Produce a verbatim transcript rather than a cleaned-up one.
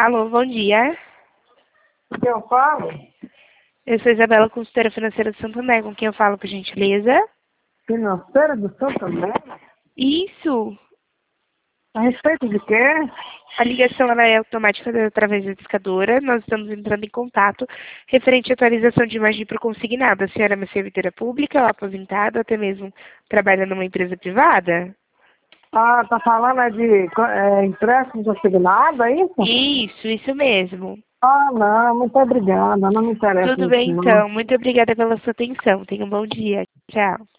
Alô, bom dia. O que eu falo? Eu sou Isabela, consultora financeira do Santo André, com quem eu falo, por gentileza? Financeira do Santo André? Isso. A respeito de quê? A ligação ela é automática através da discadora. Nós estamos entrando em contato referente à atualização de imagem para o consignado. A senhora é uma servidora pública ou aposentada, até mesmo trabalha numa empresa privada? Ah, tá falando é de é, empréstimo consignado, é isso? Isso, isso mesmo. Ah, não, muito obrigada, não me interessa Tudo isso bem, não. então. Muito obrigada pela sua atenção. Tenha um bom dia. Tchau.